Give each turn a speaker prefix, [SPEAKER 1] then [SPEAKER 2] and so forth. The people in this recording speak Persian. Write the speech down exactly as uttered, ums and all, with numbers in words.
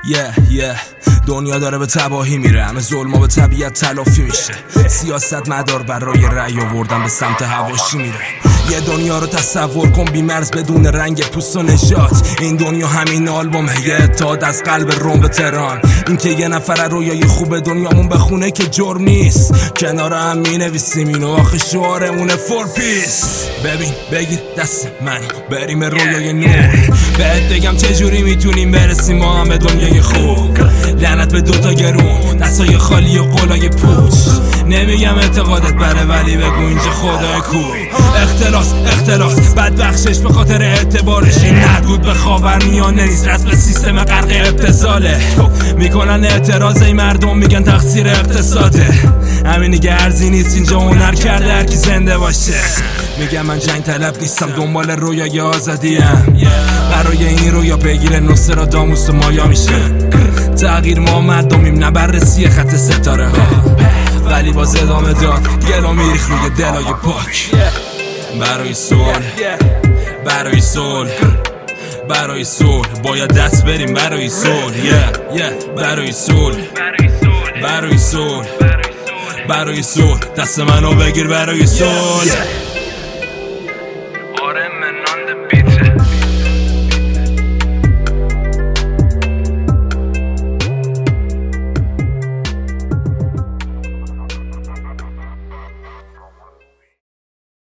[SPEAKER 1] یه یه دنیا داره به تباهی میره، همه ظلما به طبیعت تلافی میشه. سیاست مدار برای رأی آوردن به سمت حواشی میره. یه دنیا رو تصور کن بی مرز بدون رنگ پوست و نژاد. این دنیا همین آلبومه، یه اتحاد از قلب روم به تهران. این که یه نفر رویای خوب دنیامون بخونه که جرم نیست، کنار هم مینویسیم اینو آخه شعارمونه فور پیس. ببین بگیر دست من بریم رویای نور، بهت بگم چجوری میتونیم برسیم ما هم به دنیای خوب. لعنت به دوتا گرون دستای خالی و قلای پوچ. نمیگم اعتقادت بره ولی بگو اینجا خدای کو. اختلاس اختلاس بدبخشش به خاطر اعتبارش. این محدود به خاورمیانه نیست، رسم سیستم غرق ابتذاله. میکنن اعتراض ای مردم میگن تقصیر اقتصاده. همین دیگه ارزی نیست اینجا هنر کرده هر کی زنده باشه. میگم من جنگ طلب نیستم، دنبال رویای آزادیم. برای این رویا بگیره نوستراداموس و مایا میشه. تغییر ما مردمیم نه بررسی خط ستاره ها، ولی باز ادامه داد گلا میریخ روی دلای پاک. برای صلح برای صلح برای صلح باید دست بریم برای صلح. برای صلح برای صلح برای صلح دست منو بگیر برای صلح.